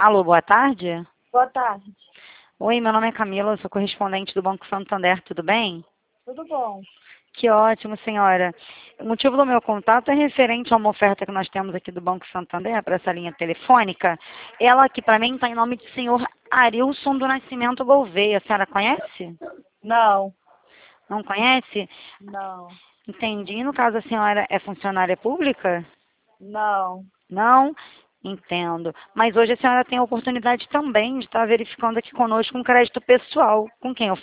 Alô, boa tarde? Boa tarde. Oi, meu nome é Camila, eu sou correspondente do Banco Santander, tudo bem? Tudo bom? Que ótimo, senhora. O motivo do meu contato é referente a uma oferta que nós temos aqui do Banco Santander para essa linha telefônica. Ela aqui para mim está em nome do senhor Arilson do Nascimento Gouveia. A senhora conhece? Não, Não conhece? não, Entendi. No caso, a senhora é funcionária pública? não. Não? Entendo. Mas hoje a senhora tem a oportunidade também de estar verificando aqui conosco um crédito pessoal. Com quem eu